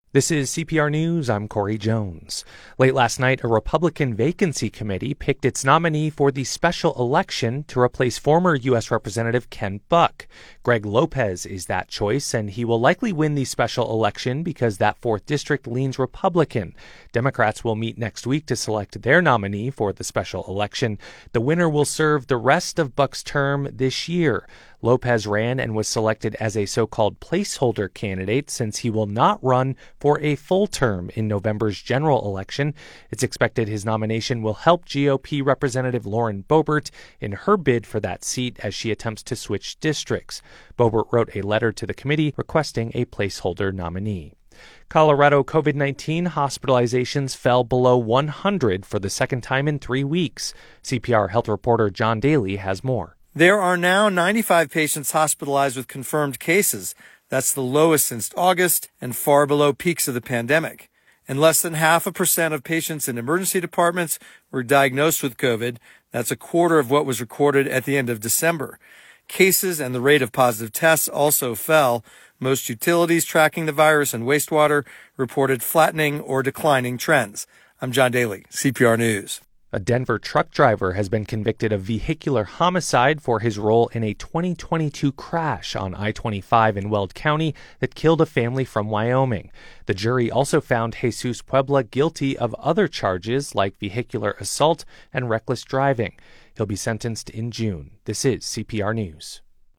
This is CPR News. I'm Corey Jones. Late last night, a Republican vacancy committee picked its nominee for the special election to replace former U.S. Representative Ken Buck. Greg Lopez is that choice, and he will likely win the special election because that 4th district leans Republican. Democrats will meet next week to select their nominee for the special election. The winner will serve the rest of Buck's term this year. Lopez ran and was selected as a so-called placeholder candidate since he will not run for a full term in November's general election. It's expected his nomination will help GOP Representative Lauren Boebert in her bid for that seat as she attempts to switch districts. Boebert wrote a letter to the committee requesting a placeholder nominee. Colorado COVID-19 hospitalizations fell below 100 for the second time in 3 weeks. CPR health reporter John Daly has more. There are now 95 patients hospitalized with confirmed cases. That's the lowest since August and far below peaks of the pandemic. And less than 0.5% of patients in emergency departments were diagnosed with COVID. That's a quarter of what was recorded at the end of December. Cases and the rate of positive tests also fell. Most utilities tracking the virus and wastewater reported flattening or declining trends. I'm John Daly, CPR News. A Denver truck driver has been convicted of vehicular homicide for his role in a 2022 crash on I-25 in Weld County that killed a family from Wyoming. The jury also found Jesus Puebla guilty of other charges like vehicular assault and reckless driving. He'll be sentenced in June. This is CPR News.